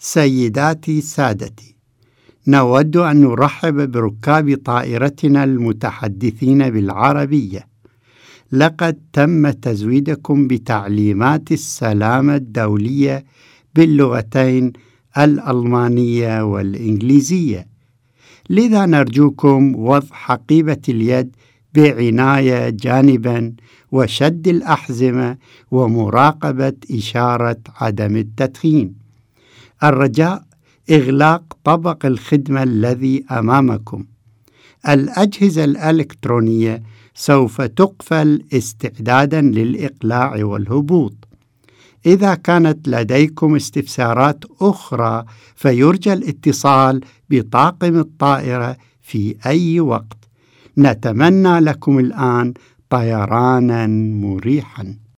سيداتي سادتي، نود أن نرحب بركاب طائرتنا المتحدثين بالعربية. لقد تم تزويدكم بتعليمات السلامة الدولية باللغتين الألمانية والإنجليزية، لذا نرجوكم وضع حقيبة اليد بعناية جانبا وشد الأحزمة ومراقبة إشارة عدم التدخين. الرجاء إغلاق طبق الخدمة الذي أمامكم. الأجهزة الإلكترونية سوف تقفل استعدادا للإقلاع والهبوط. إذا كانت لديكم استفسارات أخرى فيرجى الاتصال بطاقم الطائرة في أي وقت. نتمنى لكم الآن طيرانا مريحا.